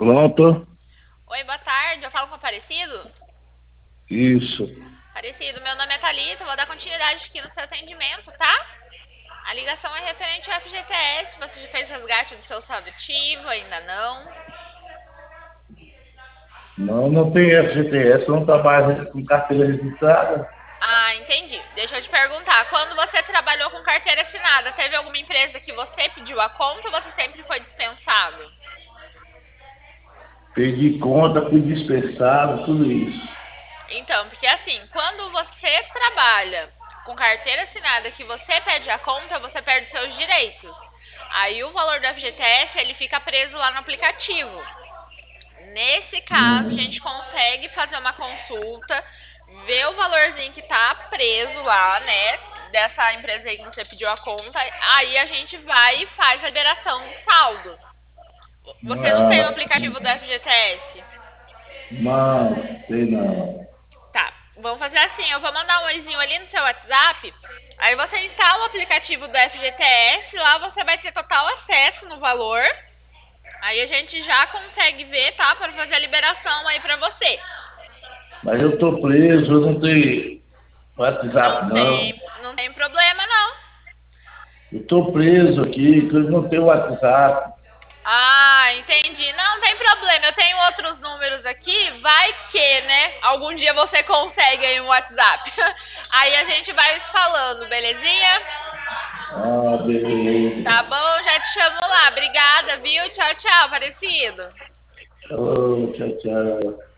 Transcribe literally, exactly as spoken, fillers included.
Pronto? Oi, boa tarde. Eu falo com o Aparecido? Isso. Aparecido, meu nome é Thalita, vou dar continuidade aqui no seu atendimento, tá? A ligação é referente ao F G T S. Você já fez resgate do seu saldo ativo? Ainda não? Não, não tem F G T S, não trabalha com carteira registrada. Ah, entendi. Deixa eu te perguntar. Quando você trabalhou com carteira assinada, teve alguma empresa que você pediu a conta ou você sempre foi dispensado? Perdi conta, fui dispensado, tudo isso. Então, porque assim, quando você trabalha com carteira assinada que você pede a conta, você perde seus direitos. Aí o valor do F G T S ele fica preso lá no aplicativo. Nesse caso, a gente Hum, consegue fazer uma consulta, ver o valorzinho que tá preso lá, né? Dessa empresa aí que você pediu a conta. Aí a gente vai e faz a liberação do saldo. Você não tem o ah, aplicativo do F G T S? não, sei não. Tá, vamos fazer assim, eu vou mandar um oizinho ali no seu WhatsApp. Aí você instala o aplicativo do F G T S, lá você vai ter total acesso no valor. Aí a gente já consegue ver, tá? Para fazer a liberação aí pra você. Mas eu tô preso, eu não tenho Não WhatsApp não. tem, não tem problema não. Eu tô preso aqui, eu não tenho WhatsApp. Ah, entendi. Não tem problema. Eu tenho outros números aqui. Vai que, né? Algum dia você consegue aí um WhatsApp. Aí a gente vai se falando, belezinha? Ah, beleza. Tá bom, já te chamo lá. Obrigada, viu? Tchau, tchau, parecido. Oh, tchau, tchau.